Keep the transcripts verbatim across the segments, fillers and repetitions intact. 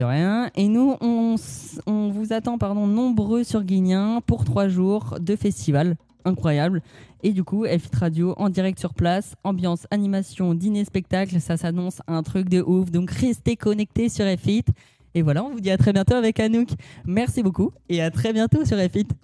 De rien. Et nous, on, s- on vous attend pardon, nombreux sur Guignin pour trois jours de festival incroyable. Et du coup, F huit Radio en direct sur place, ambiance, animation, dîner, spectacle, ça s'annonce un truc de ouf. Donc restez connectés sur F huit. Et voilà, on vous dit à très bientôt avec Anouk. Merci beaucoup et à très bientôt sur F huit.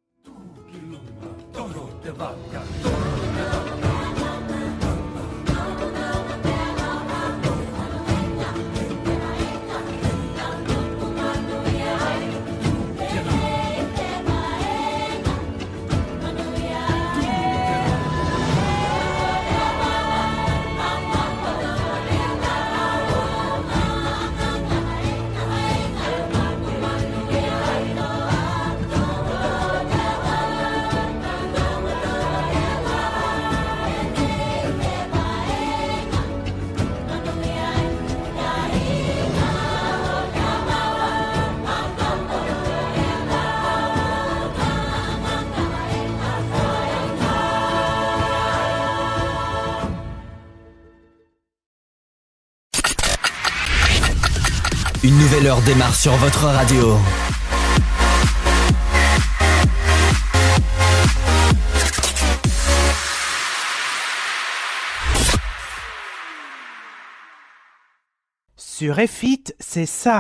Une nouvelle heure démarre sur votre radio. Sur F huit, c'est ça.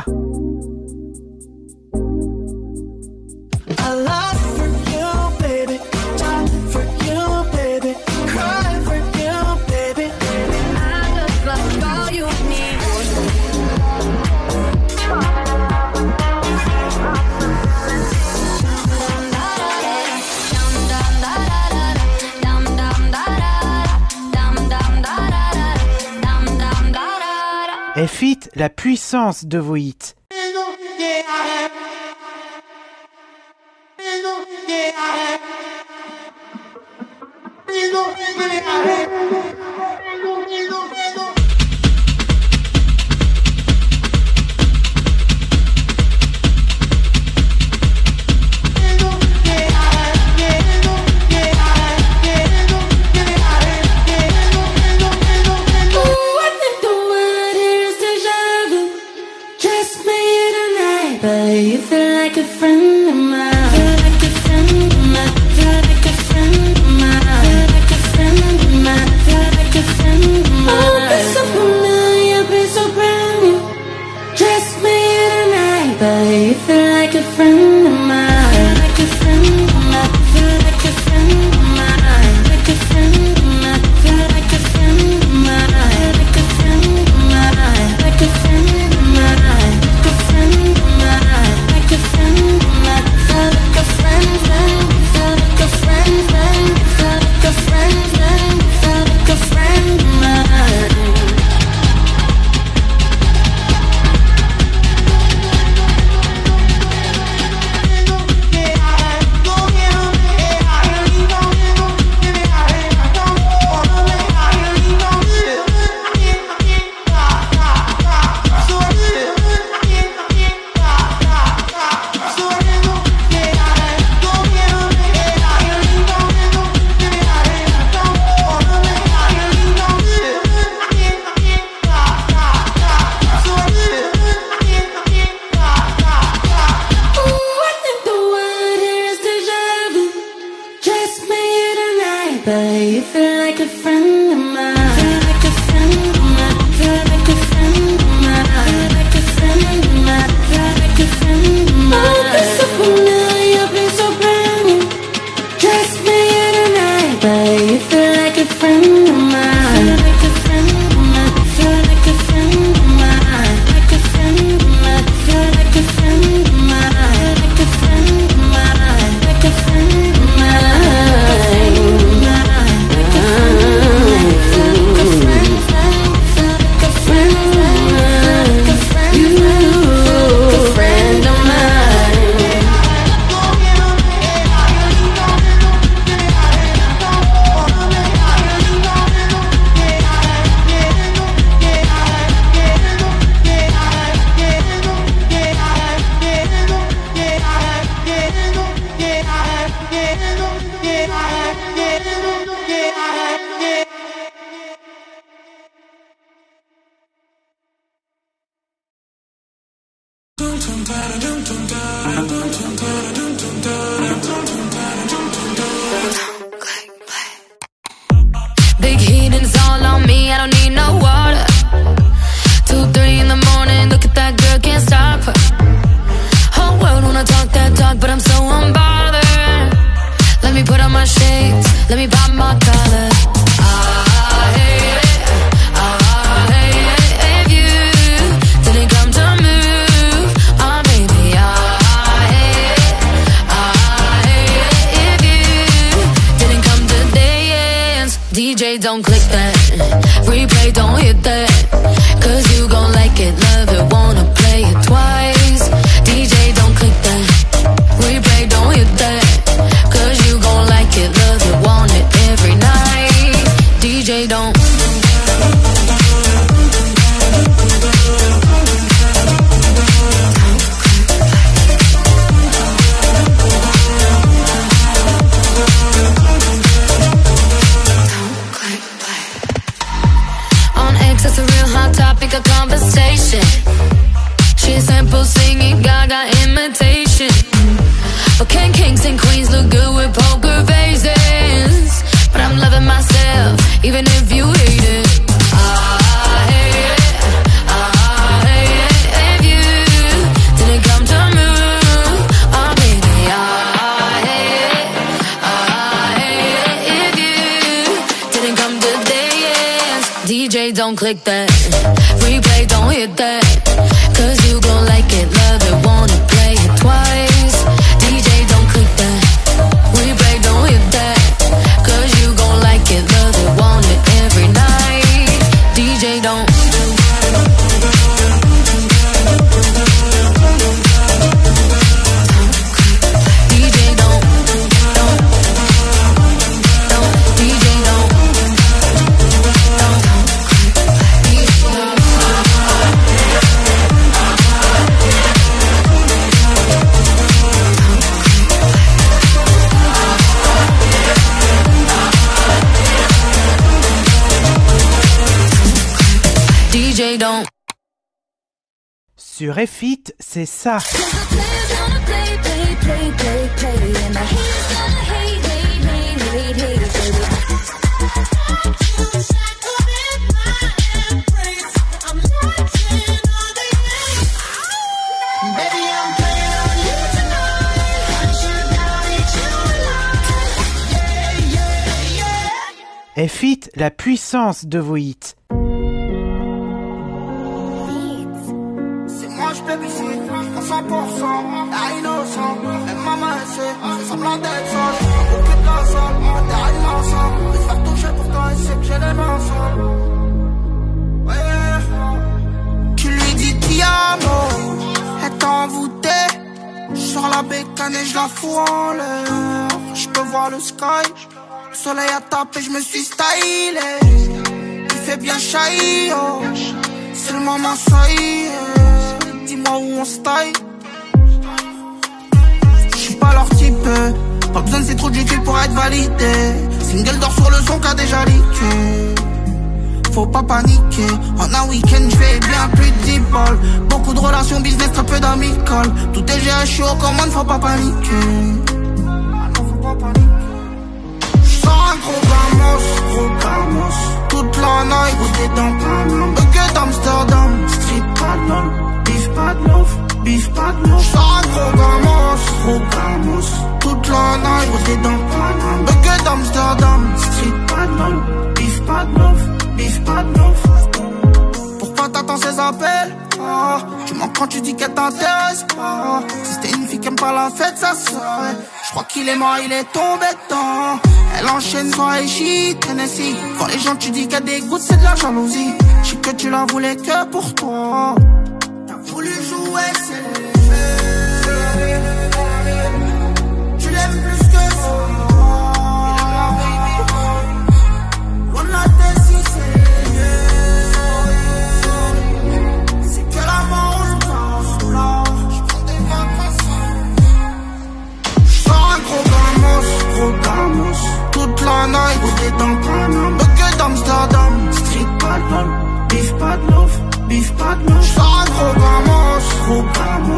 F huit, la puissance de vos hits. You feel like a friend of mine. Feel like a friend of mine. Feel like a friend of mine. Feel like a friend of mine. Feel like a friend of mine. Oh, be so familiar, be so brand new. Just me tonight, but you feel like a friend of mine. Feel like a friend of mine. Feel like a friend of mine. Like a friend of mine. Feel like a friend of mine. Like a friend of mine. Like a friend of mine. Like a friend of mine. Like a friend of mine. Feel like a friend, friend. Feel like a friend, friend. Feel like a friend, friend. Feel like a friend of mine. Big heat and it's all on me, I don't need no water. Two, three in the morning, look at that girl, can't stop her. Whole world wanna talk that talk, but I'm so unbothered. Let me put on my shades, let me pop my collar. I hate it, I hate it if you didn't come to move. Oh baby, I hate it, I hate it if you didn't come to dance. D J don't click that, replay don't hit that, cause you gon' like it, love it, wanna play it twice. D J don't click that, replay don't hit that, cause you gon' like it, love it, want it every night. D J don't. On X, it's a real hot topic of conversation. She's simple singing, Gaga imitation. But can kings and queens look good with poker faces? But I'm loving myself, even if you hate it. I hate it, I hate it if you didn't come to move. Oh baby, I hate it, I hate it if you didn't come to dance. D J don't click that, replay don't hit that, cause you gon' like it, love it, wanna play it twice. D J don't click that, replay don't hit that, cause you gon' like it, love it, want it every night. D J don't. D J don't, don't, don't, D J don't, don't, D J don't. D J don't. Sur F I T, c'est ça. F I T, la puissance de vos hits. Moi je baby c'est à cent pour cent, à innocent. Même maman elle sait, c'est semblant d'être sage. Aucune de la salle, on termine ensemble. De se faire toucher pourtant elle sait que j'ai les mains sales. Ouais. Tu lui dis ti amo, elle t'a envoûté. J'sors la bécane et j'la fous en l'air. J'peux voir le sky, le soleil a tapé, j'me suis stylé. Il fait bien chahi, oh. C'est le moment ça y est. Dis-moi où on se taille. J'suis pas leur type, pas besoin de ces trous de cul pour être validé. Single d'or sur le son qu'a déjà leaké. Faut pas paniquer, en un week-end j'fais bien plus de dix balles. Beaucoup de relations business, très peu d'amicales. Tout est géré, j'suis aux commandes, faut pas paniquer. Ah non, faut pas paniquer. J'sors un gros gamos, gros gamos. Toute la night, beauté dans Paname. Bucket d'Amsterdam, street paddle. Beef pas de love, beef pas de love. J'sors un gros gamos, gros gamos. Toute la night, beauté dans Paname. Bucket d'Amsterdam, street paddle. Beef pas de love, beef pas de love. Pourquoi t'attends ces appels? Ah, tu mens quand tu dis qu'elle t'intéresse pas. Si c'était une fille qui aime pas la fête, ça serait. J'crois qu'il est mort, il est tombé dedans. Elle enchaîne soirée shit, Tennessee. Quand les gens tu dis qu'elle dégoûte, c'est de la jalousie. J'sais que tu la voulais que pour toi. T'as voulu jouer, c'est le jeu. Tu l'aimes plus que ça. Loin de la tête, si c'est mieux. C'est que la mort, je pense là. J'prends des vacances. J'sors un gros gamos, gros gamos. Toute la night, beauté dans Paname. Bucket d'Amsterdam, street paddle. Beef pas de love, beef pas de love. J'sors un gros gamos, gros gamos.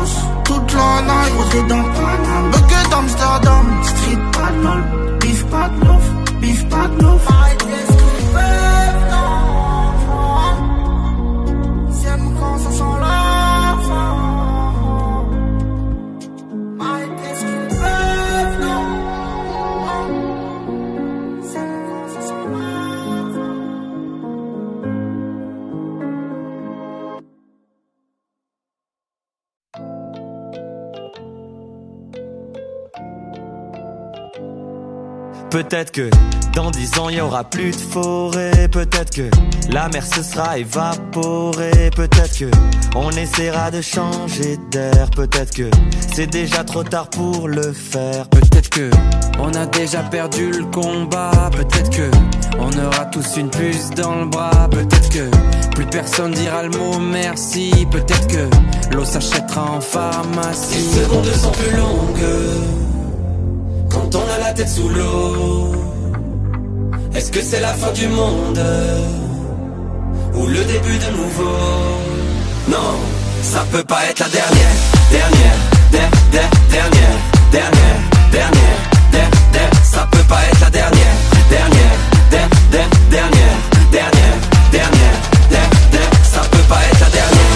Peut-être que dans dix ans y aura plus de forêt. Peut-être que la mer se sera évaporée. Peut-être que on essaiera de changer d'air. Peut-être que c'est déjà trop tard pour le faire. Peut-être que on a déjà perdu le combat. Peut-être que on aura tous une puce dans le bras. Peut-être que plus personne dira le mot merci. Peut-être que l'eau s'achètera en pharmacie. Les secondes sont plus longues quand on a la tête sous l'eau. Est-ce que c'est la fin du monde ou le début de nouveau? Non, ça peut pas être la dernière. Dernière, der, der, dernière, dernière, dernière, der, der. Ça peut pas être la dernière. Dernière, der, der, dernière, dernière, dernière, der, der. Ça peut pas être la dernière.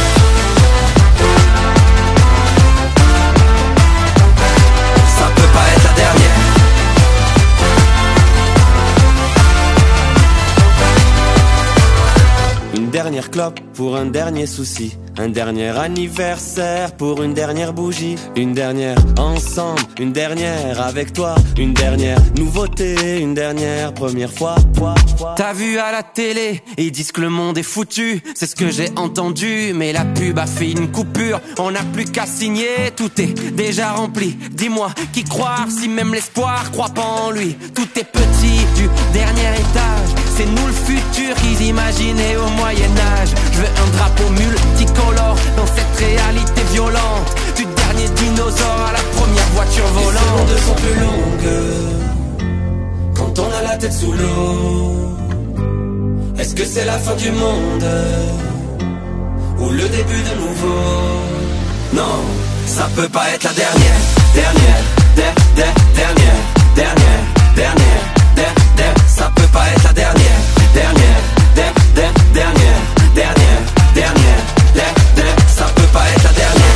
Ça peut pas être la dernière. Une dernière clope pour un dernier souci. Un dernier anniversaire pour une dernière bougie. Une dernière ensemble, une dernière avec toi. Une dernière nouveauté, une dernière première fois. T'as vu à la télé, ils disent que le monde est foutu. C'est ce que j'ai entendu, mais la pub a fait une coupure. On n'a plus qu'à signer, tout est déjà rempli. Dis-moi, qui croire si même l'espoir croit pas en lui? Tout est petit du dernier étage. C'est nous le futur qu'ils imaginaient au Moyen-Âge. Je veux un drapeau multicolore dans cette réalité violente. Du dernier dinosaure à la première voiture volante. Les secondes sont plus longues quand on a la tête sous l'eau. Est-ce que c'est la fin du monde ou le début de nouveau? Non, ça peut pas être la dernière. Dernière, der, der, dernière, dernière, dernière, der, der. Ça peut pas être la dernière. Dernière, der, der, dernière, dernière, dernière, der, der. Ça peut pas être la dernière.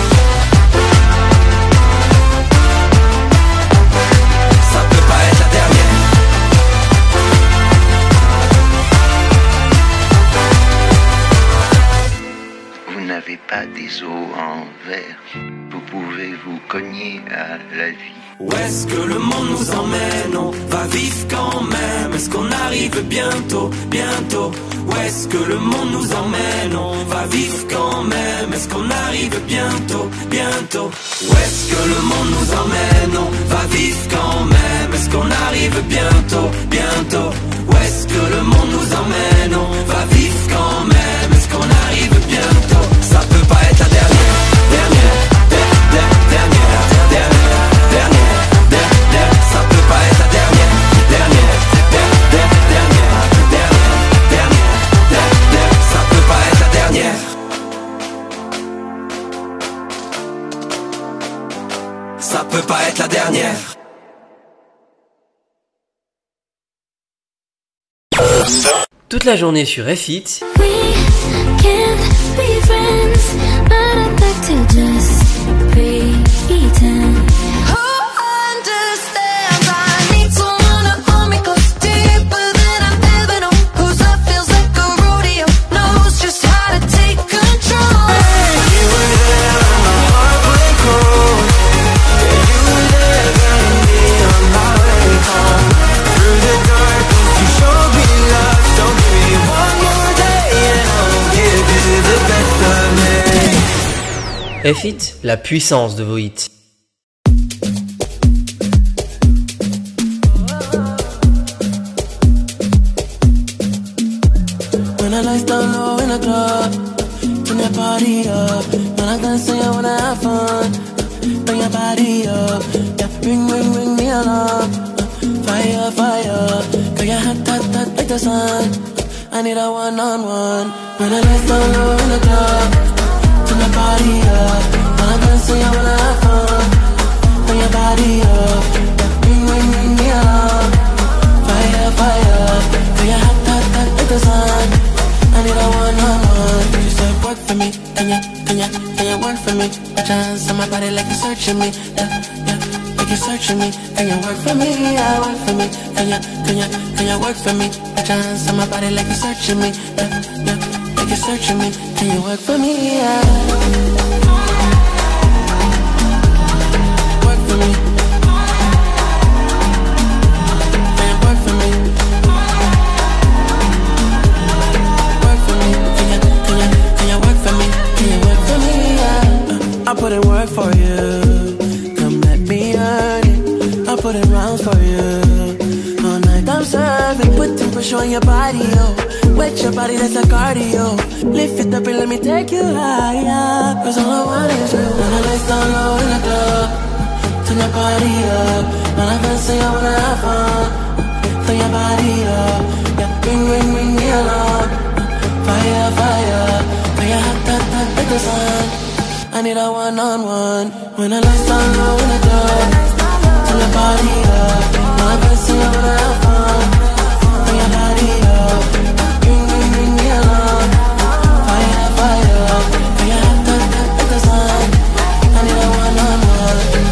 Ça peut pas être la dernière. Vous n'avez pas des os en verre, vous pouvez vous cogner à la vie. Où est-ce que le monde nous emmène? On va vivre quand même. Est-ce qu'on arrive bientôt, bientôt? Où est-ce que le monde nous emmène? On va vivre quand même. Est-ce qu'on arrive bientôt, bientôt? Où est-ce que le monde nous emmène? On va vivre quand même. Est-ce qu'on arrive bientôt, bientôt? Où est-ce que le monde nous emmène? On va vivre quand même. Est-ce qu'on arrive bientôt? Ça peut pas être la dernière. Dernière, dernière, dernière, dernière, dernière, dernière. Ça peut pas être la dernière. Dernière, dernière, dernière, dernière, dernière, dernière. Ça peut pas être la dernière. Ça peut pas être la dernière. Toute la journée sur F It. We can't be friends, but I'd like to just pretend. Who understands? I need someone to hold me close, deeper than I've ever known. Whose love feels like a rodeo, knows just how to take control. Hey, you were there when my heart would cold. Yeah, you were there guiding me on my way home. Through the darkness, you showed me love. So give me one more day and I'll give you the best of me. F It, la puissance de vos hits. When the lights down low in the club, turn your body up. When I dance, say I wanna have fun. Bring your body up, yeah. Ring, ring, ring the alarm. Fire, fire, girl you're hot, hot, hot like the sun. I need a one-on-one. When the lights down low in the club, turn your body up. When I dance, say I wanna have fun. Bring your body up, yeah. Ring, ring, ring the alarm. Fire, fire, girl you're hot, hot, hot like the sun. I need a one-on-one. You said work for me, can ya, can ya, can ya work for me? A chance on my body like you're searching me, yeah, yeah. Like you're searching me, can you work for me? Yeah, work for me. Can ya, can ya, can ya work for me? A chance on my body like you're searching me, yeah, yeah. Like you're searching me, can you work for me? Yeah. Work for me. I put in work for you. Come let me earn it. I put in rounds for you. All night I'm serving. Putting pressure on your body, yo. Wet your body, that's a cardio. Lift it up and let me take you higher. Cause all I want is you. When the lights down low in the club, turn your body up. When I dance, I wanna have fun. Turn your body up. Yeah, ring, ring, ring the alarm. Fire, fire. Fire, hot, hot, hot, like the sun. I need a one-on-one. When the lights down low in the club, turn your body up. When I dance, I wanna have fun. Turn your body up. Ring, ring, ring the alarm. Fire, fire. Fire, hot, hot, hot, like the sun. I need a one-on-one.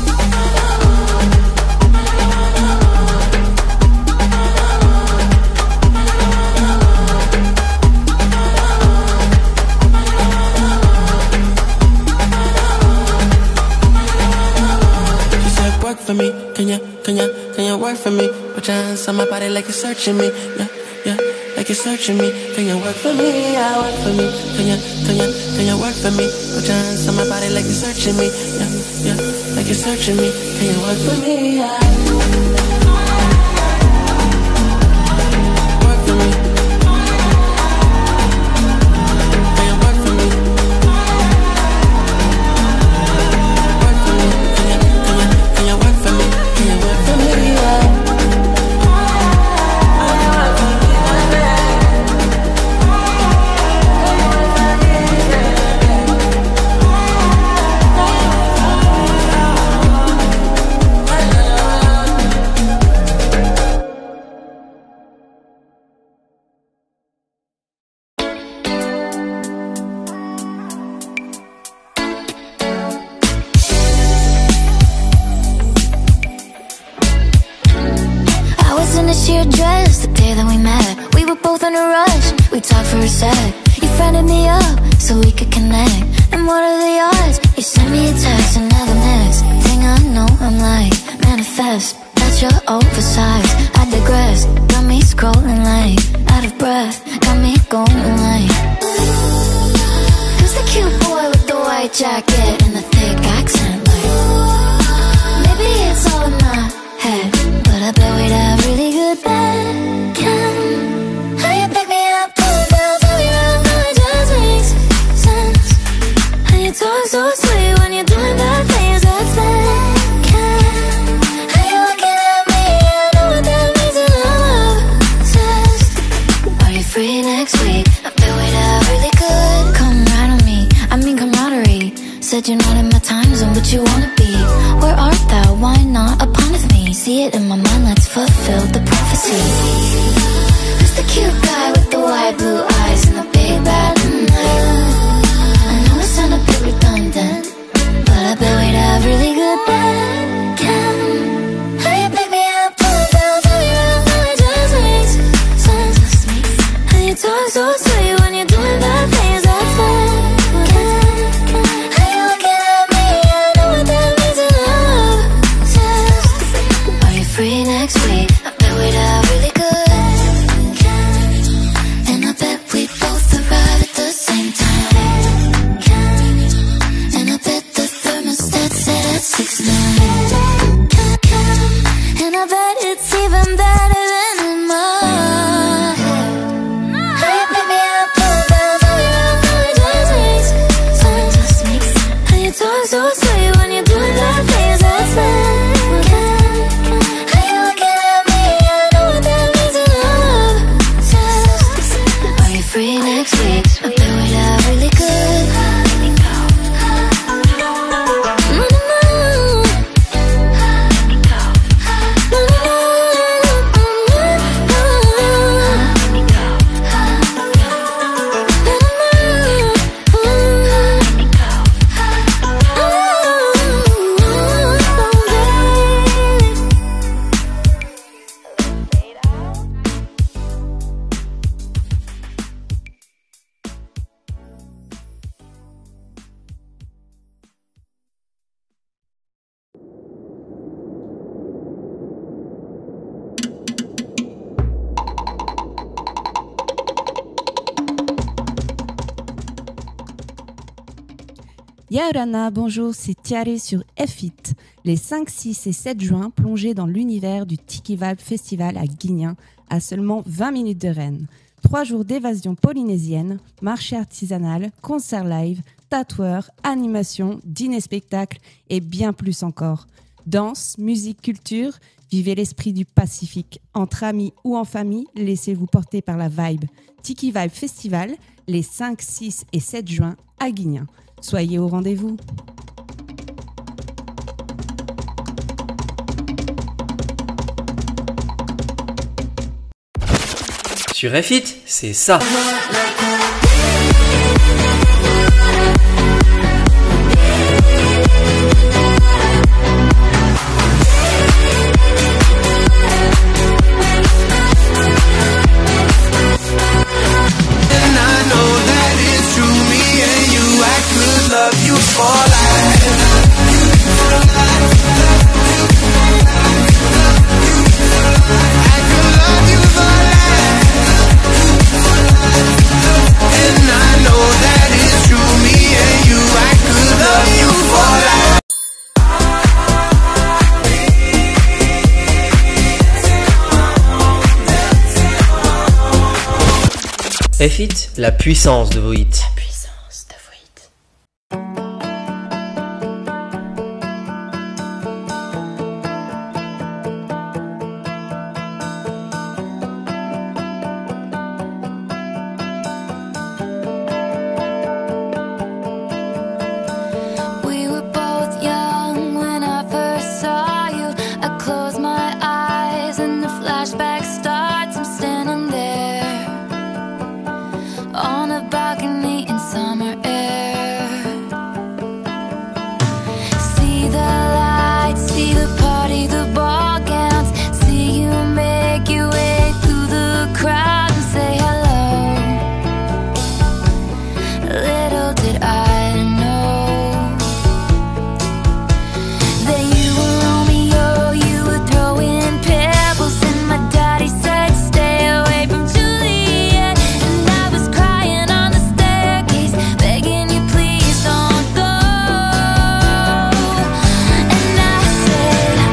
Work for me, can ya, can ya, can ya work for me? Put your hands on my body like you're searching me, yeah, yeah, like you're searching me. Can ya work for me, yeah, work for me. Can ya, can ya, can ya work for me? Put your hands on my body like you're searching me, yeah, yeah, like you're searching me. Can ya work for me, yeah. Yaorana, bonjour, c'est Tiare sur F I T. Les cinq, six et sept juin, plongez dans l'univers du Tiki Vibe Festival à Guignin, à seulement vingt minutes de Rennes. Trois jours d'évasion polynésienne, marché artisanal, concert live, tatoueurs, animation, dîner-spectacle et bien plus encore. Danse, musique, culture, vivez l'esprit du Pacifique. Entre amis ou en famille, laissez-vous porter par la vibe. Tiki Vibe Festival, les cinq, six et sept juin à Guignin. Soyez au rendez-vous. Sur F I T, c'est ça. Love you for life. I could love you for life. And I know that it's true, me and you, I could love you for life. F I T, la puissance de vos hits. Said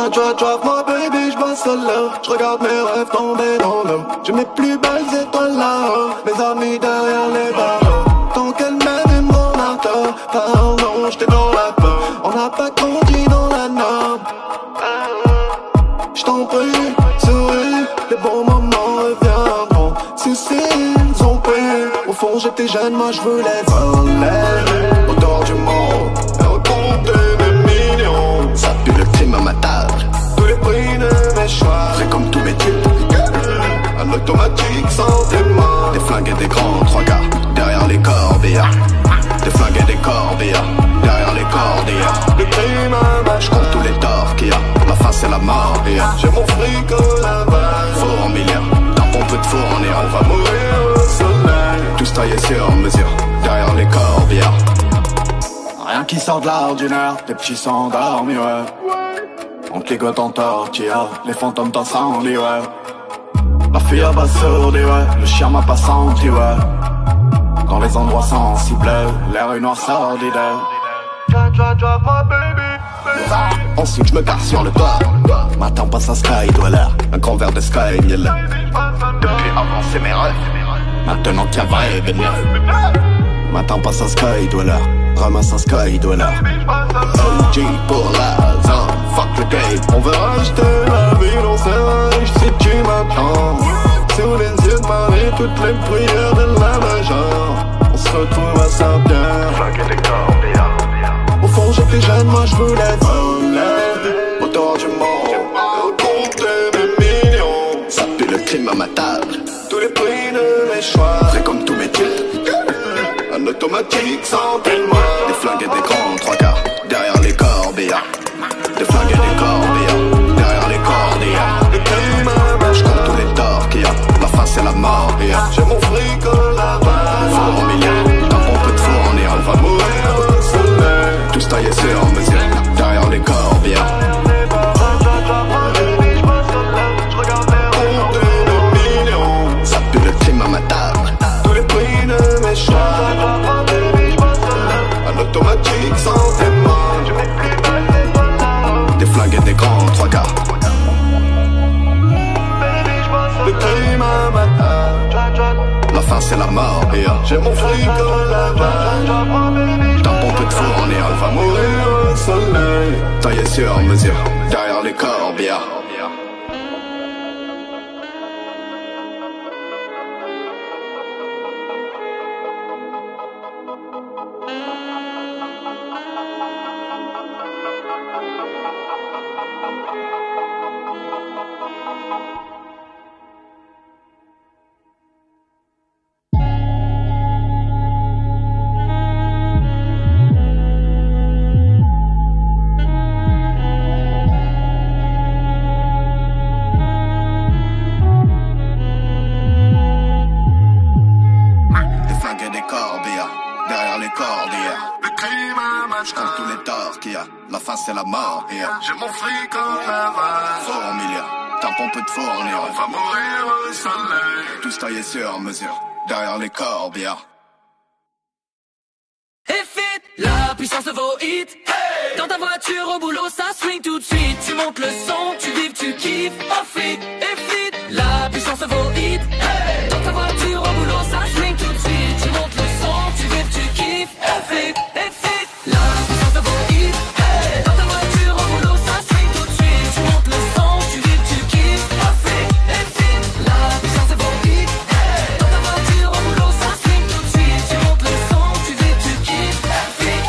Drive, drive, drive, moi baby, j'bosse solo. J'regarde mes rêves tomber dans l'eau. J'ai mes plus belles étoiles là-haut, mes amis derrière les barreaux. Tant qu'elle m'aime mon marteau, pardon, j'étais dans la peau. On n'a pas grandi dans la norme. J't'en prie, souris, les bons moments reviendront. Si, si, ils ont pris. Au fond j'étais jeune, moi j'voulais voler autour du monde et recompter mes millions. Ça pue le crime à ma table, tous les prix de mes choix. C'est comme tous mes types, un automatique sans témoin. Des flingues et des grands, trois gars derrière les corbillards. Des flingues et des corbillards derrière les corbillards. Le crime à ma, j'compte tous les torts qu'il y a. La fin c'est la mort, yeah. J'ai mon fric au lavage, faux en milliard. D'un pompe de fournir, on va mourir au soleil. Tous taillés sur mesure, derrière les corbillards. Rien qui sort de l'ordinaire, les petits s'endorment, ouais. Entre les gouttes en tortilla, les fantômes d'incendie, ouais. La fille a bassourdi, ouais. Le chien m'a pas senti, ouais. Dans les endroits sensibles, l'air est noir sordide. Ensuite je me gare sur le toit. Matin passe un sky dweller, un grand verre de sky miel. Depuis avant c'est mes rêves, maintenant qu'il y a vrai venir. Matin passe un sky dweller, ramasse un sky dweller. O G pour la zone, fuck le game. On veut racheter la ville, on s'est riche si tu m'attends. Sous les yeux de Marie, toutes les prières de la major. On se retrouve à Saint-Pierre, flanquer des corbillards. Au fond j'étais jeune, moi je voulais voler autour du monde, compter mes millions. Ça pue le crime à ma table, tous les prix de mes choix. C'est comme tous mes types, un automatique sans témoin. Des flingues et des grands, trois quarts derrière les corbillards. Des flingues et des corbillards derrière les corbillards. Le crime à ma, j'compte tous les torts qu'il y a. La fin c'est la mort, yeah. J'ai mon fric au lavage, faux en milliard. D'un pompe de fournir, on va mourir au soleil. Tous taillés sur mesure, derrière les corbillards. Compter des millions, ça pue le crime à ma table, tous les prix de mes choix. Un automatique sans témoin. Des flingues et des grands, trois gars. Le crime à ma table, la fin c'est la mort, yeah. J'ai mon fric au lavage, d'un pompe de fournir, on va mourir au soleil. Taillé sur mesure, derrière les corbillards. J'compte tous les torts qu'il y a, la fin c'est la mort, yeah. J'ai mon fric au lavage, faux en milliard. D'un pompe de fournir, on va mourir au soleil. Tous taillés sur mesure, derrière les corbillards. Effit, la puissance de vos hits. Hey, dans ta voiture au boulot, ça swing tout de suite. Tu montes le son, tu vibres, tu kiffes. Off it, Effit, la puissance de vos hits. Hey, dans ta voiture au boulot, ça swing tout de suite. Tu montes le son, tu vibres, tu kiffes. Effit, Effit, la puissance de vos hits. Hey, dans ta voiture au boulot, ça swing tout de suite. Tu montes le son, tu vibres, tu kiffes. Off it, Effit, la puissance de vos hits. Hey, dans ta voiture au boulot, ça swing tout de suite. Tu montes le son, tu vibres, tu kiffes. Effit.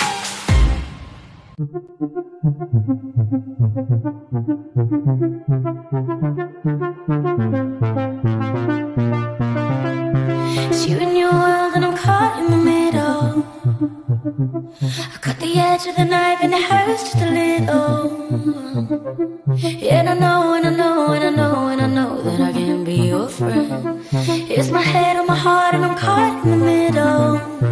It's you and your world and I'm caught in the middle. I cut the edge of the knife and it hurts just a little. And I know, and I know, and I know, and I know that I can't be your friend. It's my head on my heart and I'm caught in the middle.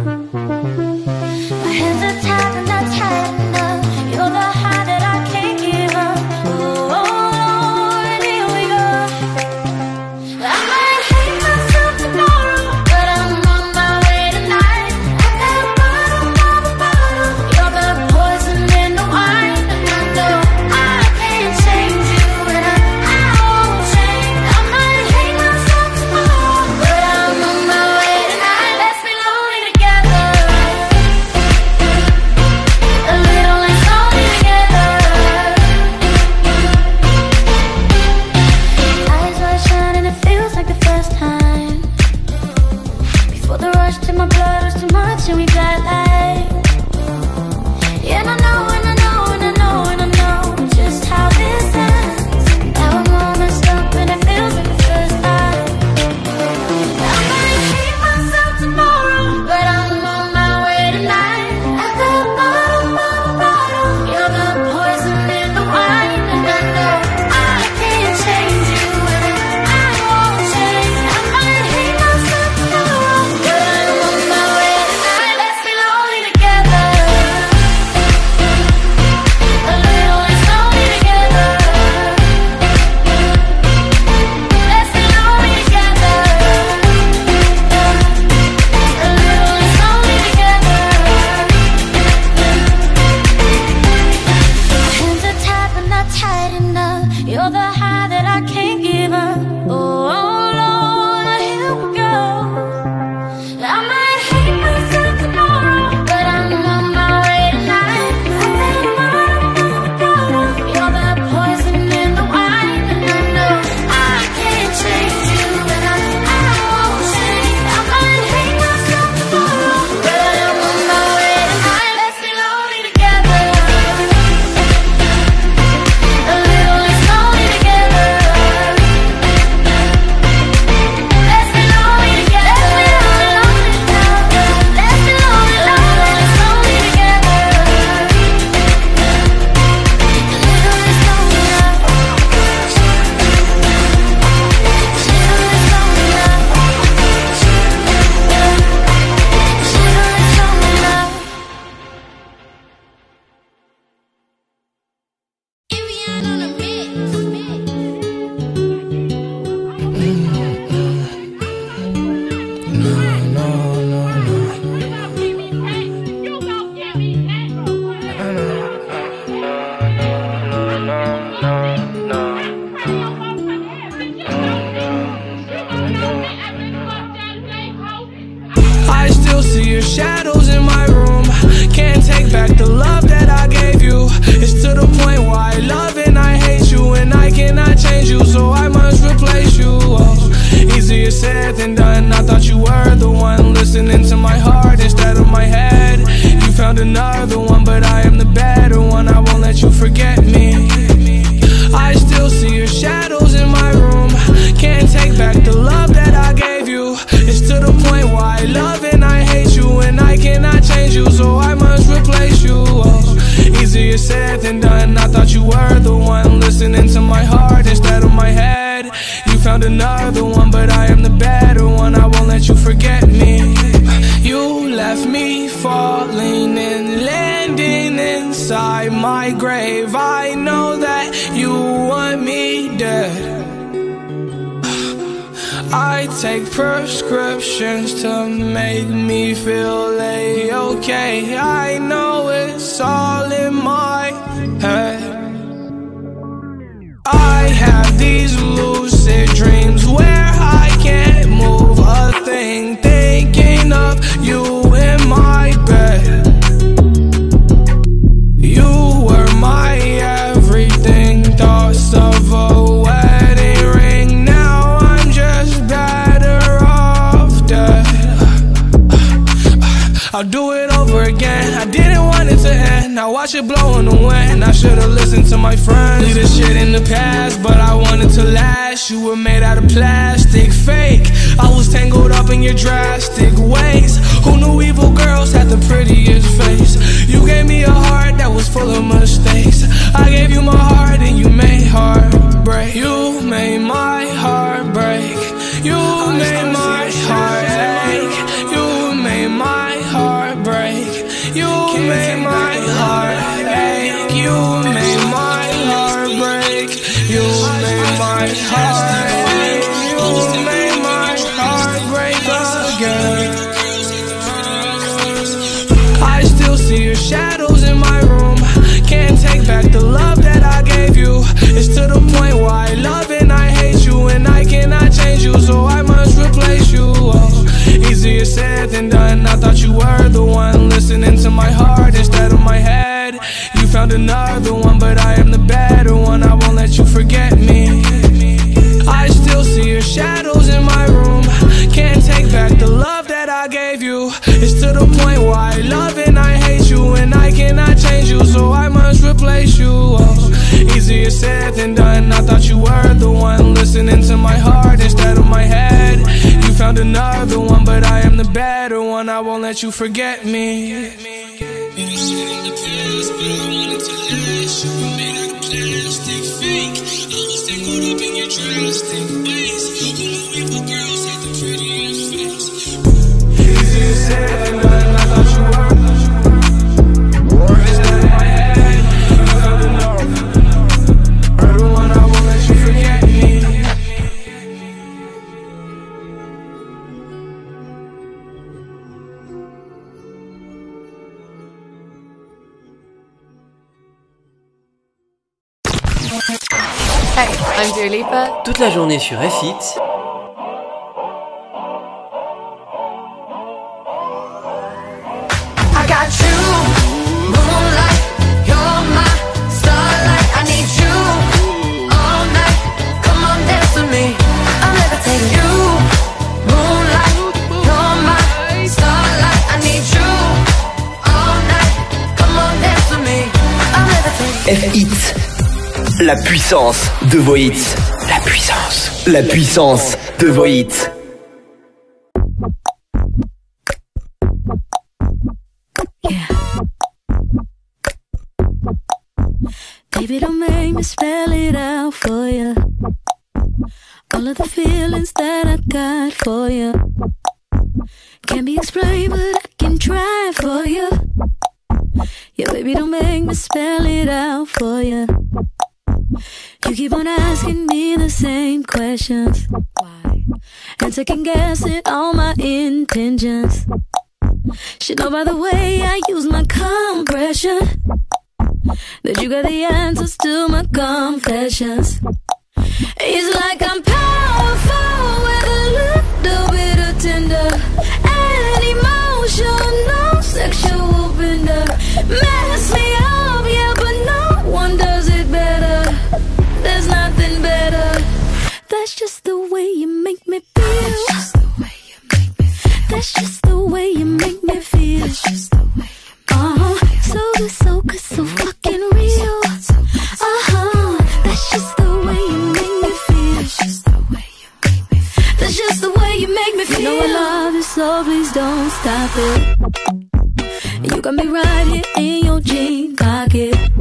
My hands are tied and not tight enough. You're the high that I can't give up. Oh, Lord, here we go. I might hate myself tomorrow, but I'm on my way tonight. I got a bottle of a bottle. You're the poison in the wine, and I know I can't but I am the better one. I won't let you forget me. I still see your shadows in my room. Can't take back the love that I gave you. It's to the point where I love and I hate you, and I cannot change you, so I must replace you. Oh, easier said than done. I thought you were the one listening to my heart instead of my head. You found another one, but I am the better one. I won't let you forget me. You left me falling and landing inside my grave. I know that you want me dead. I take prescriptions to make me feel A-okay. I know it's all in my head. I have these lucid dreams where I can't move a thing, thinking of you in my bed. You were my everything, thoughts of a wedding ring. Now I'm just better off dead. I'll do it over again. I didn't want it to end. Now watch it blow in the wind. I should've listened to my friends. Leave this shit in the past, but I wanted to last. You were made out of plastic, fake. I was tangled up in your drastic ways. Who knew evil girls had the prettiest face? You gave me a heart that was full of mistakes. I gave you my heart and you made heartbreak. You made my heart break. You made my heart ache. You made my heart break. You made my heart ache. You made my heart break. You made my heart ache. You made my heart break again. I still see your shadows in my room. Can't take back the love that I gave you. It's to the point where I love and I hate you, and I cannot change you, so I must replace you. Oh, easier said than done. I thought you were the one listening to my heart instead of my head. You found another one, but I am the better one. I won't let you forget me. I still see your shadows in my room. Can't take back the love that I gave you. It's to the point where I love and I hate you, and I cannot change you, so I must replace you. Oh, easier said than done. I thought you were the one listening to my heart instead of my head. You found another one, but I am the better one. I won't let you forget me. Hey, I'm Dua Lipa. Toute la journée sur F H I T. I got you, moonlight, you're my starlight. I need you all night. Come on, dance with me. I'm levitating. You, moonlight, you're my starlight. I need you all night. Come on, dance with me. I'm levitating. F H I T. La puissance de vos hits. La puissance. La puissance de vos hits. Yeah. Baby, don't make me spell it out for you. All of the feelings that I got for you can't be explained, but I can try for you. Yeah, baby, don't make me spell it out for you. You keep on asking me the same questions. Why? And second guessing all my intentions. Should know by the way I use my compression that you got the answers to my confessions. It's like I'm powerful with a little bit of tender and emotional sexual bender. Mess me up, yeah, but no one does it better. There's nothing better. That's just the way you make me feel. That's just the way you make me feel. Uh-huh. So good, so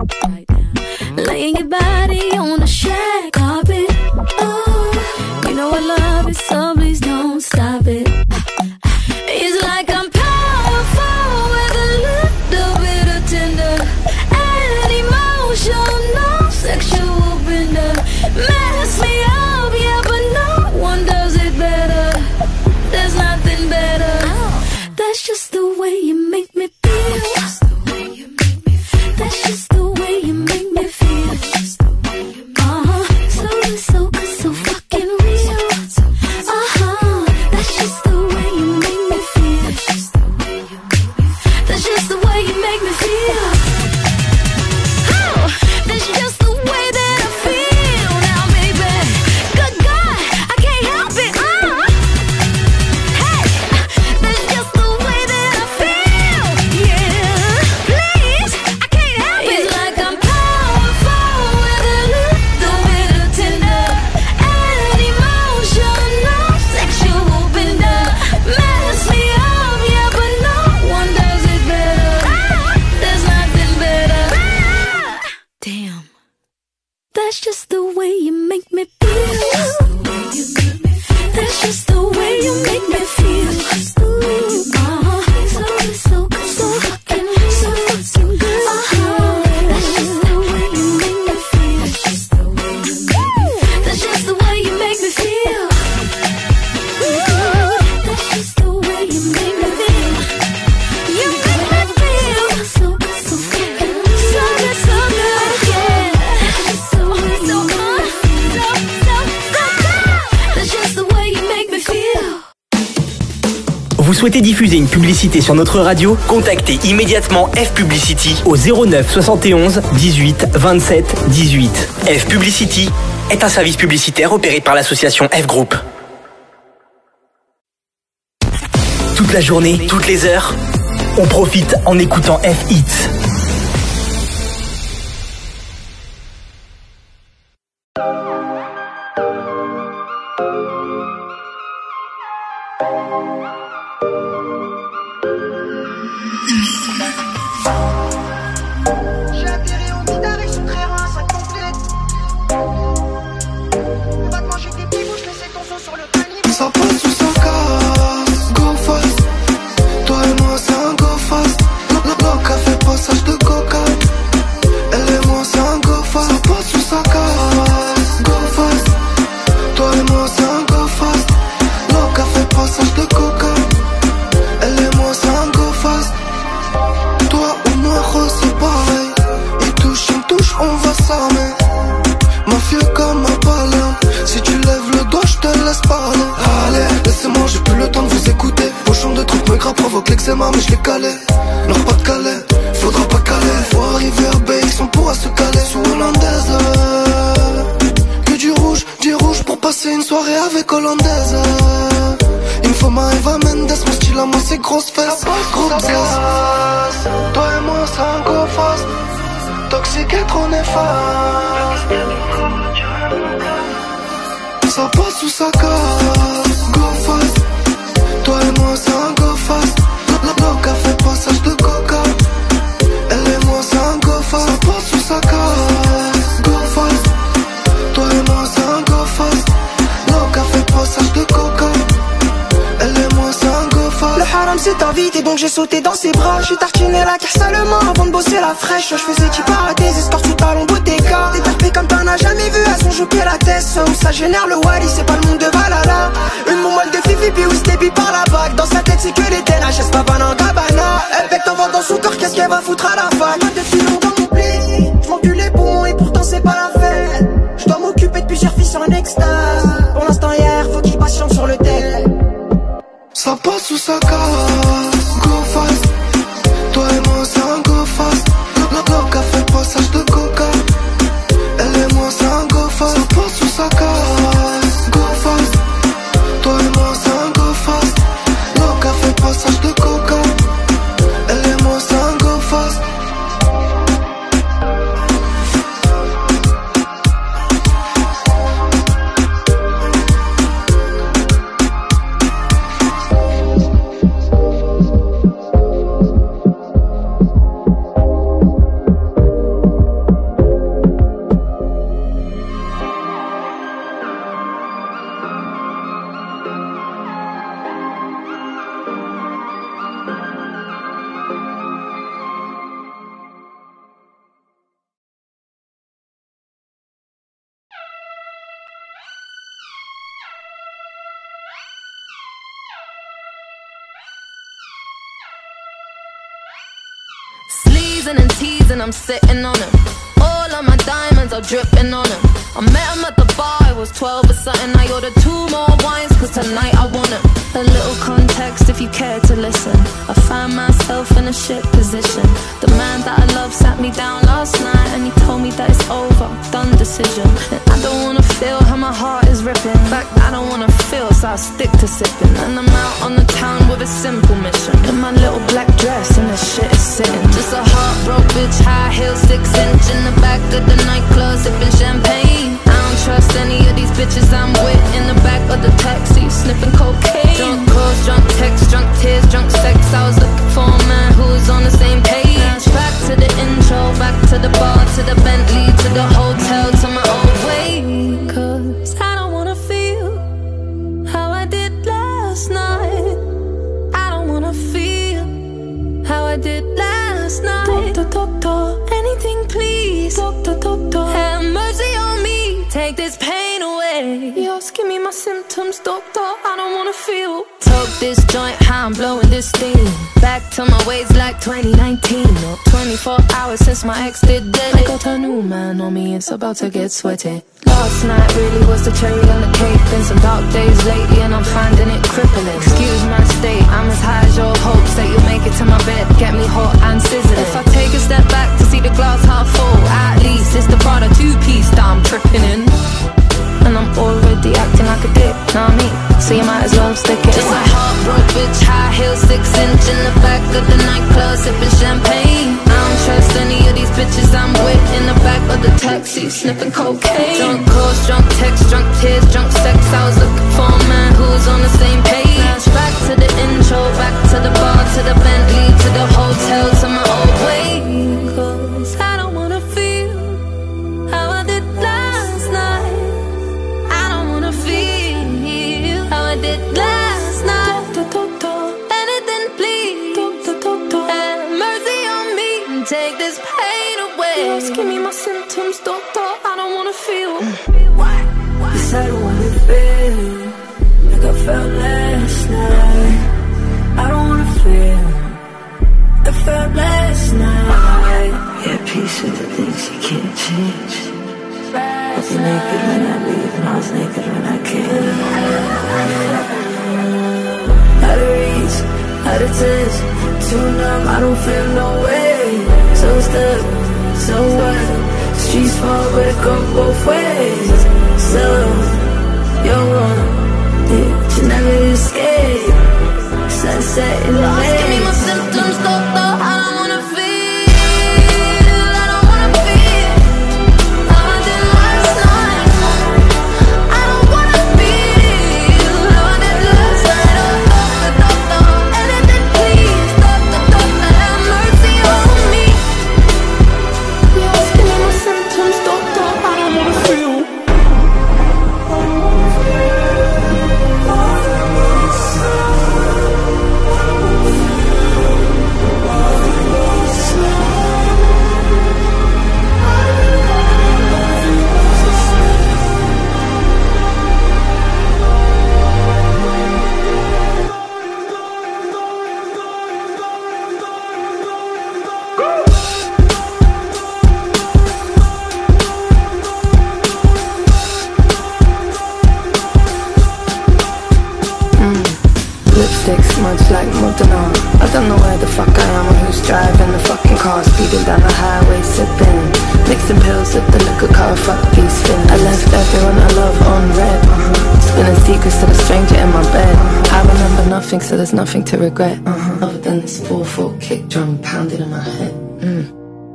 Laying your body on the shag carpet. Oh, you know I love it, so please don't stop it. It's like I'm powerful with a little bit of tender and emotional, sexual bender. Mess me up, yeah, but no one does it better. There's nothing better. That's just the way you make me feel. That's just the way you make me feel. Uh-huh, so good, so good, so fucking real. Uh-huh, that's just the way you make me feel. That's just the way you make me feel. Oh, that's just the way that I feel now, baby. Good God, I can't help it. Uh. Hey, that's just the way that I feel. Yeah, please, I can't help it. It's like I'm powerful with a little bit of tender and emotional, sexual bender. Mess me up, yeah, but no one does it better. There's nothing better. Damn, that's just the way you make me feel. That's just the way you make me feel. Uh-huh, so good, so good, so fucking, so fucking good. Uh-huh, that's just the way you make me feel. That's just the way you make me feel. That's just the way you make me feel. You make me feel so good, so fucking, so good, so good, yeah. So, so, so, so, so good. That's just the way you make me feel. Vous souhaitez diffuser une publicité sur notre radio? Contactez immédiatement F Publicity au zéro neuf soixante et onze dix-huit vingt-sept dix-huit. F Publicity est un service publicitaire opéré par l'association F Group. Toute la journée, toutes les heures, on profite en écoutant F Hits. J'ai atterri en guitare, ils sont très rares, ça complète. On va te manger tes petits bouches, laisser ton son sur le panier. Ça passe ou ça casse, go fast. Toi et moi c'est un go fast. Loca fait passage de coca. Elle et moi c'est un go fast. Ça passe ou ça casse, go fast. Toi et moi c'est un go fast. Loca fait passage de coca. Elle et moi c'est un go fast. Toi ou moi c'est pareil. Il touche, il touche, on va s'armer. Mafieux comme un palin. Si tu lèves le doigt, je te laisse parler. Allez, laissez-moi, j'ai plus le temps de vous écouter. Pochon de trucs me gras provoque l'eczéma, mais je l'ai calé. Non, pas de calais, faudra pas caler. Faut arriver à B X, on pourra se caler sous hollandaise. Que du rouge, du rouge pour passer une soirée avec hollandaise. Il me faut ma Eva Mendes, mon style à moi c'est grosse fesse, gros glace. Toi et moi c'est un go fast. Toxique et trop néfaste. Ça passe ou ça casse, go fast. Toi et moi c'est un go fast. Loca fait passage de coca. Elle et moi c'est un go fast. Ça passe ou ça casse, go fast. Toi et moi c'est un go fast. Loca fait passage de coca. Elle et moi c'est un go fast. Le haram c'est invité donc j'ai sauté dans ses bras. J'ai tartiné la caisse salement avant de bosser la fraîche. Je faisais type à des escorts sous talons Bottega. Des tarpés comme t'en as jamais vu, elles sont jouées la tête. Où ça génère le wally, c'est pas le monde de Valhalla. Une moelle de Fifi puis où se par la bague. Dans sa tête c'est que les T N H S, pas en cabana. Elle pète en vent dans son corps, qu'est-ce qu'elle va foutre à la fac? Pas de filons dans mon pli, j'm'encule les poumons et pourtant c'est pas la fête. J'dois m'occuper de plusieurs filles en extase. Pour l'instant hier, faut qu'il patiente sur le deck. Ça passe ou ça casse, go fast. Toi et moi c'est un go fast. Loca fait passage de coca. Elle et moi c'est un go fast. Ça passe ou ça casse, go fast. Toi et moi c'est un go fast. Loca fait passage de coca. Elle et moi c'est un go fast. Sleezing and teasing, I'm sitting on him. All of my diamonds are dripping on him. I met him at the bar, I was twelve or something. I ordered two more wines, cause tonight I want him. A little context if you care to listen. I found myself in a shit position. The man that I love sat me down last night and he told me that it's over, done decision. And I don't wanna feel how my heart is ripping. In fact, I don't wanna feel, so I stick to sipping. And I'm out on the town with a simple mission. In my little black dress and the shit is sitting. Just a heartbroken bitch, high heels, six inch in the back of the nightclub, sipping champagne. I don't trust any of these bitches I'm with. In the back of the taxi, sniffing cocaine. Drunk calls, drunk texts, drunk tears, drunk sex. I was looking for a man who was on the same page. Back to the intro, back to the bar, to the Bentley, to the hotel, to my old way. Cause I don't wanna feel how I did last night. I don't wanna feel how I did last night. Doctor, doctor, anything please. Doctor, doctor, have mercy on me. Take this pain away. You're asking me my symptoms, doctor. I don't wanna feel. Toke this joint, how I'm blowing this steam. Back to my ways like twenty nineteen. No, twenty-four hours since my ex did dead. I got a new man on me, it's about to get sweaty. Last night really was the cherry on the cake. Been some dark days lately and I'm finding it crippling. Excuse my state, I'm as high as your hopes that you'll make it to my bed, get me hot and sizzling. If I take a step back to see the glass half full, at least it's the Prada two-piece that I'm tripping in. And I'm already acting like a dick, know what I mean? So you might as well stick it. Just a heartbroken bitch, high heels, six inch in the back of the nightclub, sipping champagne. I don't trust any of these bitches I'm with. In the back of the taxi, sniffing cocaine. Drunk calls, drunk texts, drunk tears, drunk sex. I was looking for a man who was on the same page. Back to the intro, back to the bar, to the Bentley, to the hotel, to my old way. Cause I don't wanna feel how I did last night. Feel how I did last night. Anything please. Have mercy on me and take this pain away. You're asking me my symptoms, doctor. I don't wanna feel. Yes, I don't wanna feel like I felt last night. I don't wanna feel like I felt last night. Yeah, peace with the things you can't change. I was naked when I leave and I was naked when I came. Out of reach, out of touch, too numb, I don't feel no way. So stuck, so what? Streets small but it go both ways. So, you're one, yeah, you never escape. Sunset in the Lost, give me my symptoms, doctor, I don't wanna feel. I don't wanna feel how I did last night. I don't wanna feel how I did last night. Oh, doctor, doctor, anything please. Doctor, doctor, have mercy on me. You're asking me my symptoms, doctor, I don't wanna feel. Lipstick smudged like Modena. I don't know where the fuck I am or who's driving the fucking car. Speeding down the highway, sipping, mixing pills with the liquor car. Fuck these fins. I left everyone I love on red. uh-huh. Spilling secrets to the stranger in my bed. uh-huh. I remember nothing, so there's nothing to regret. uh-huh. Other than this four four kick drum pounding in my head. mm.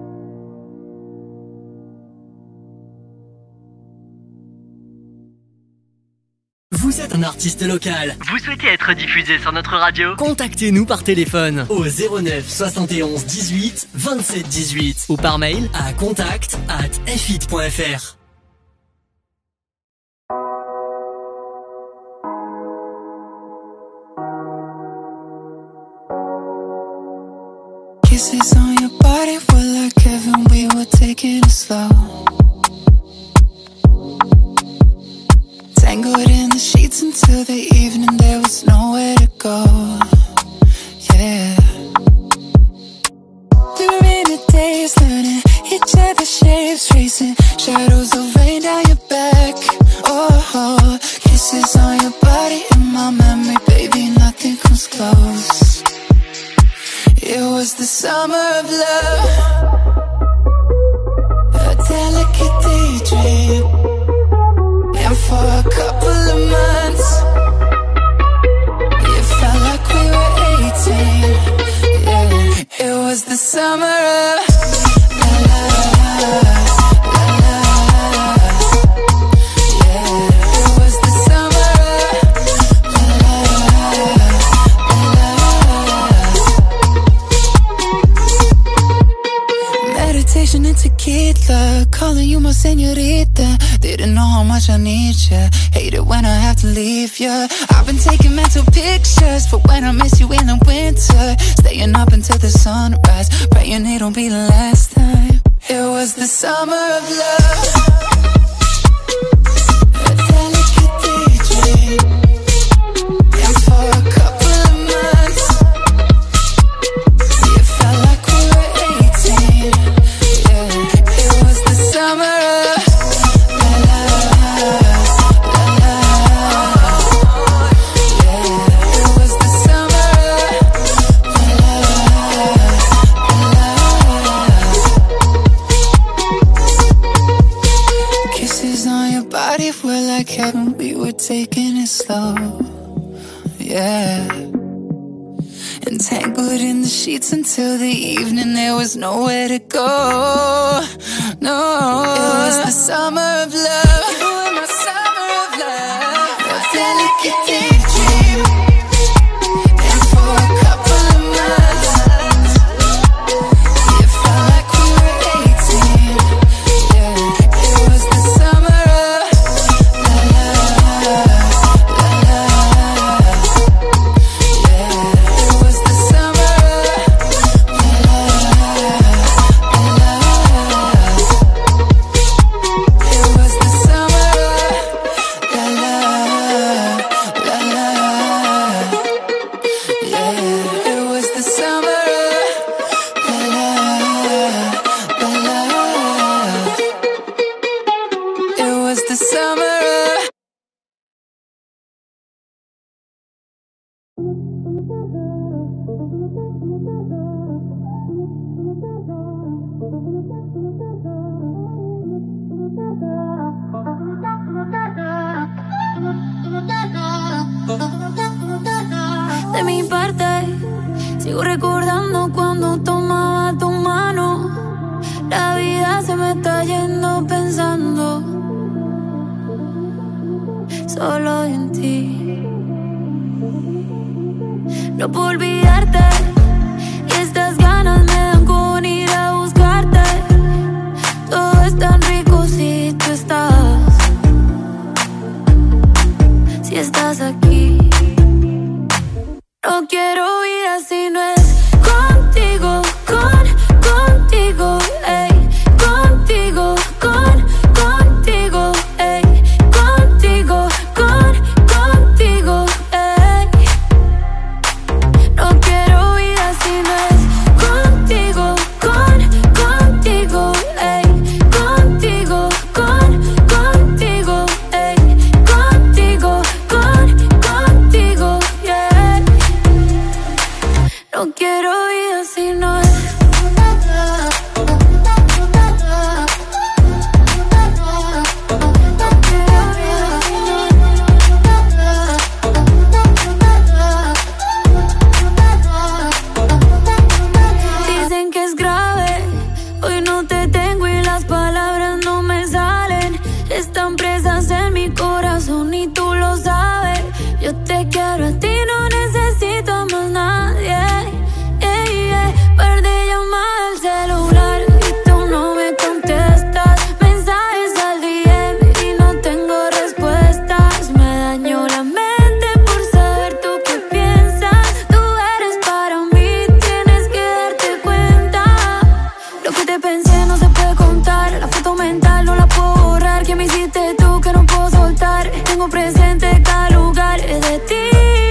Vous êtes un artiste local. Vous souhaitez être diffusé sur notre radio? Contactez-nous par téléphone au zéro neuf soixante et onze dix-huit vingt-sept dix-huit ou par mail à contact arobase f hit point f r. Kisses on your body were like heaven, we were taking it slow. Tangled in the sheets until the evening, there was nowhere to go. Yeah. We were each other's shapes, tracing shadows of rain down your back. Oh, kisses on your body in my memory, baby, nothing comes close. It was the summer of love, a delicate daydream, and for a couple of months it felt like we were eighteen. Yeah, it was the summer of la la la, la la la. Yeah, it was the summer of la la la, la la. Meditation and tequila, calling you my señorita. Didn't know how much I need ya. Hate it when I have to leave ya. I've been taking mental pictures for when I miss you in the winter. Staying up until the sunrise, praying it'll be the last time. It was the summer of love, a delicate daydream, and for a couple of months it felt like we were eighteen. Yeah, it was the summer of la la la, la la. Yeah, it was the summer of la la la. Kisses on your body were like heaven, we were taking it slow. Yeah, entangled in the sheets until the evening, there was nowhere to go. No, it was the summer of love. You were my summer of love, a delicate daydream, and for a couple of months it felt like we were eighteen. Yeah, it was the summer of la la la, la la. Yeah, it was the summer of la la la, la la. It was the summer of la la la la. Yeah, it was the summer of la la la la. It was the summer of De mi parte, sigo recordando cuando tomaba tu mano. La vida se me está yendo pensando solo en ti. No puedo olvidarte y estas ganas me dan con ir a buscarte. Todo es tan rico si tú estás, si estás aquí. No quiero vida si no es contigo, con, contigo, ey, contigo, con, contigo, ey, contigo, con, contigo, ey. No quiero vida si no es contigo, con, contigo, ey, contigo, con, contigo, ey, contigo, con, contigo, yeah. No quiero vida si no es Dicen que es grave, hoy no te tengo y las palabras no me salen. Están presas en mi corazón y tú lo sabes. Yo te quiero a ti, no necesito a más nadie. Yeah, yeah. Perdí llamada al celular y tú no me contestas. Mensajes al D M y no tengo respuestas. Me dañó la mente por saber tú qué piensas. Tú eres para mí, tienes que darte cuenta. Lo que te pensé no se puede contar. La foto mental no la puedo borrar. Que me hiciste tú que no puedo soltar. Tengo presente cada lugar de ti.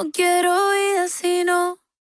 no quiero vida si no.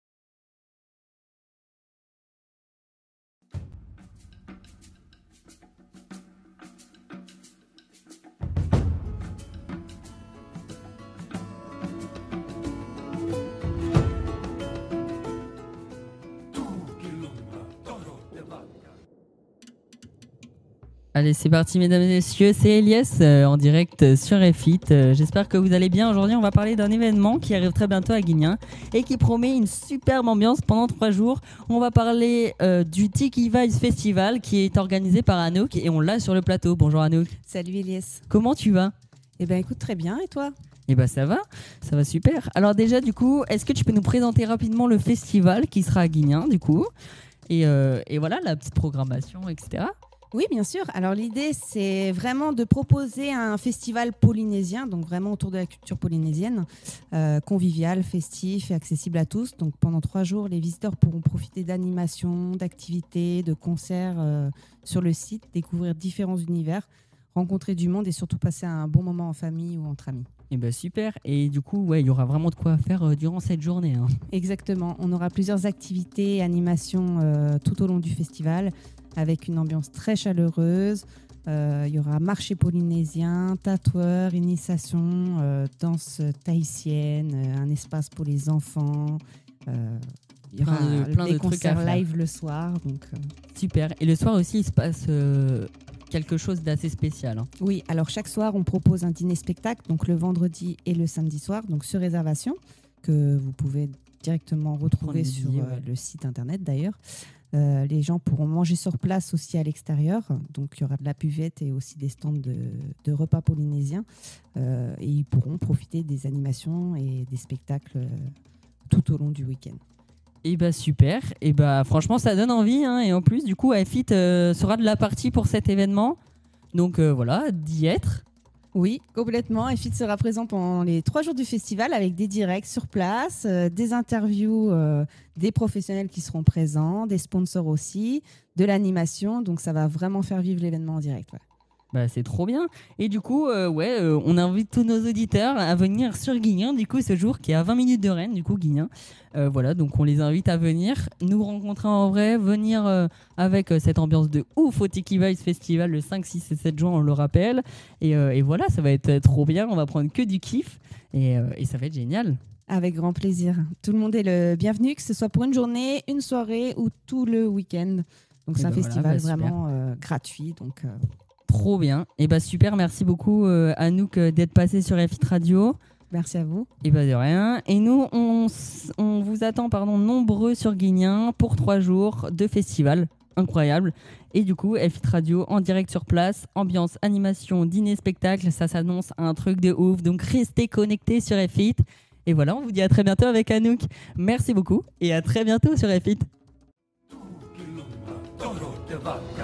Allez, c'est parti, mesdames et messieurs. C'est Elias euh, en direct sur F I T. Euh, j'espère que vous allez bien. Aujourd'hui, on va parler d'un événement qui arrive très bientôt à Guignin et qui promet une superbe ambiance pendant trois jours. On va parler euh, du Tiki Vibes Festival qui est organisé par Anouk et on l'a sur le plateau. Bonjour Anouk. Salut Elias. Comment tu vas ? Eh bien, écoute, très bien. Et toi ? Eh ben ça va, ça va super. Alors déjà, du coup, est-ce que tu peux nous présenter rapidement le festival qui sera à Guignin, du coup et, euh, et voilà, la petite programmation, et cetera. Oui, bien sûr. Alors l'idée, c'est vraiment de proposer un festival polynésien, donc vraiment autour de la culture polynésienne, euh, convivial, festif et accessible à tous. Donc pendant trois jours, les visiteurs pourront profiter d'animations, d'activités, de concerts euh, sur le site, découvrir différents univers, rencontrer du monde et surtout passer un bon moment en famille ou entre amis. Eh ben super. Et du coup, ouais, il y aura vraiment de quoi faire euh, durant cette journée. Hein. Exactement. On aura plusieurs activités, animations euh, tout au long du festival, avec une ambiance très chaleureuse. Euh, il y aura marché polynésien, tatoueur, initiation, euh, danse tahitienne, euh, un espace pour les enfants. Euh, il y aura plein de, plein des de concerts trucs à faire. live le soir. Donc, euh... Super. Et le soir aussi, il se passe euh, quelque chose d'assez spécial. Hein. Oui, alors chaque soir, on propose un dîner-spectacle, donc le vendredi et le samedi soir, donc sur réservation, que vous pouvez directement retrouver sur billets, euh, ouais. le site internet d'ailleurs. Euh, les gens pourront manger sur place aussi à l'extérieur. Donc, il y aura de la buvette et aussi des stands de, de repas polynésiens. Euh, et ils pourront profiter des animations et des spectacles euh, tout au long du week-end. Et bah super. Et bah franchement, ça donne envie. Hein. Et en plus, du coup, F I T euh, sera de la partie pour cet événement. Donc euh, voilà, d'y être. Oui, complètement. F I T sera présent pendant les trois jours du festival avec des directs sur place, euh, des interviews euh, des professionnels qui seront présents, des sponsors aussi, de l'animation. Donc, ça va vraiment faire vivre l'événement en direct. Ouais. Bah, c'est trop bien. Et du coup, euh, ouais, euh, on invite tous nos auditeurs à venir sur Guignin, du coup, ce jour qui est à vingt minutes de Rennes, du coup, Guignin. Euh, voilà, donc on les invite à venir nous rencontrer en vrai, venir euh, avec euh, cette ambiance de ouf au Tiki Vibes Festival le cinq, six et sept juin, on le rappelle. Et, euh, et voilà, ça va être euh, trop bien. On va prendre que du kiff et, euh, et ça va être génial. Avec grand plaisir. Tout le monde est le bienvenu, que ce soit pour une journée, une soirée ou tout le week-end. Donc, Et c'est un bah festival voilà, bah, vraiment euh, gratuit. Donc, euh... Trop bien. Et bah super, merci beaucoup euh, Anouk euh, d'être passé sur F I T Radio. Merci à vous. Et bah de rien. Et nous, on, on vous attend pardon, nombreux sur Guignin pour trois jours de festival. Incroyable. Et du coup, F I T Radio en direct sur place. Ambiance, animation, dîner, spectacle. Ça s'annonce un truc de ouf. Donc restez connectés sur F I T. Et voilà, on vous dit à très bientôt avec Anouk. Merci beaucoup et à très bientôt sur F I T.